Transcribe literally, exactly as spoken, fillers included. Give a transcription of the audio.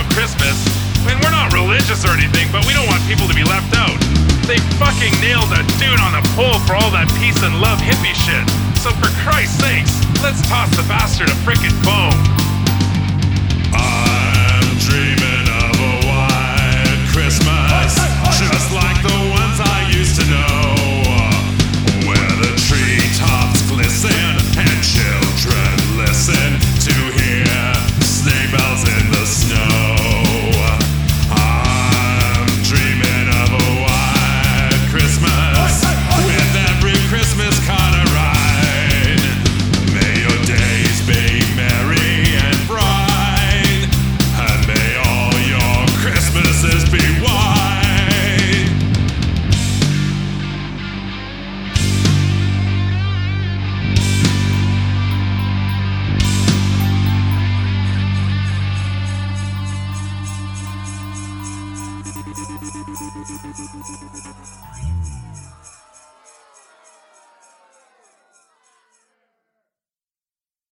Christmas. I mean, we're not religious or anything, but we don't want people to be left out. They fucking nailed a dude on a pole for all that peace and love hippie shit. So for Christ's sakes, let's toss the bastard a frickin' bone. I'm dreaming of a white Christmas, just like the ones I used to know, where the treetops glisten and children listen to hear sleigh bells in the snow. I'm dreaming of a white Christmas with every Christmas card I write. May your days be merry and bright, and may all your Christmases be white. Thank you.